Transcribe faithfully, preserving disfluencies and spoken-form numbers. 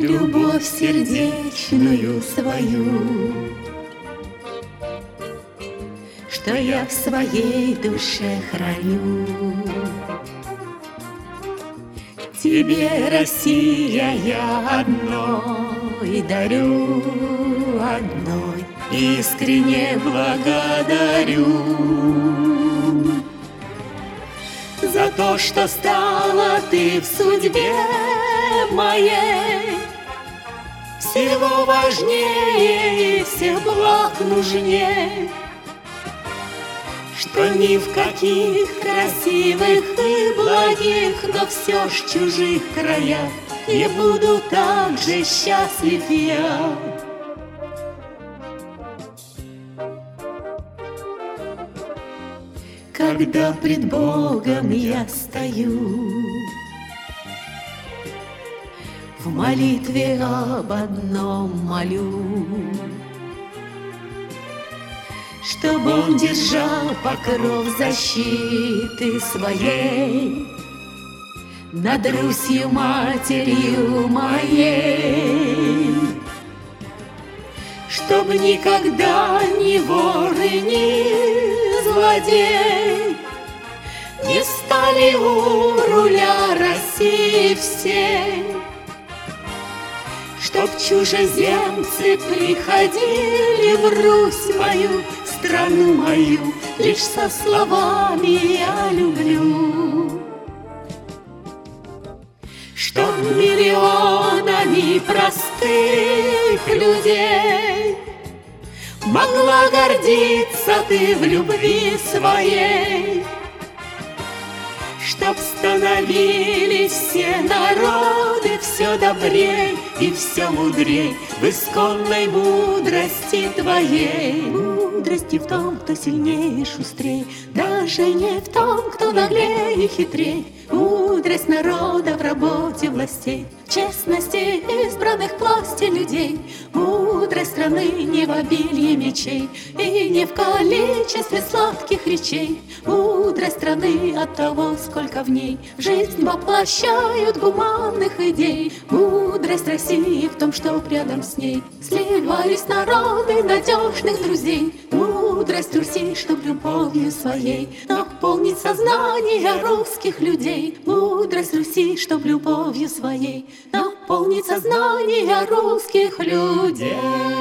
любовь сердечную свою, что я в своей душе храню. Тебе, Россия, я одной дарю, одной искренне благодарю за то, что стала ты в судьбе моей всего важнее и всех благ нужнее, что ни в каких красивых и благих, но все ж чужих краях не буду так же счастлив я. Когда пред Богом я стою, в молитве об одном молю, чтоб Он держал покров защиты своей над Русью матерью моей, чтоб никогда ни вор и ни злодей не стали у руля России всей, чтоб чужеземцы приходили в Русь мою, страну мою, лишь со словами «я люблю», чтоб миллионами простых людей могла гордиться ты в любви своей, чтоб становились все народы все добрей и все мудрей в исконной мудрости твоей. Мудрости в том, кто сильнее и шустрей, даже не в том, кто наглее и хитрей. Мудрость народа в работе властей, в честности избранных к власти людей. Мудрость страны не в обилии мечей и не в количестве сладких речей. Мудрость страны от того, сколько в ней в жизнь воплощают гуманных идей. Мудрость России в том, что рядом с ней сливались народы надежных друзей. Мудрость Руси, чтоб любовью своей наполнить сознание русских людей. Мудрость Руси, чтоб любовью своей наполнить сознание русских людей.